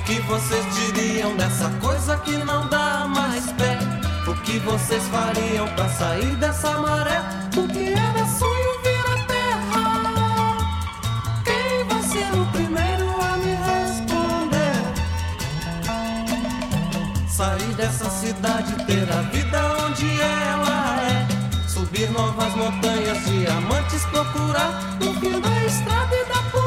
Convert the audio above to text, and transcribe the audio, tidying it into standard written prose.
que vocês diriam dessa coisa que não dá mais pé? O que vocês fariam pra sair dessa maré? O que era sonho vira terra? Quem vai ser o primeiro a me responder? Sair dessa cidade, ter a vida onde ela é. Subir novas montanhas, diamantes procurar no fim da estrada e da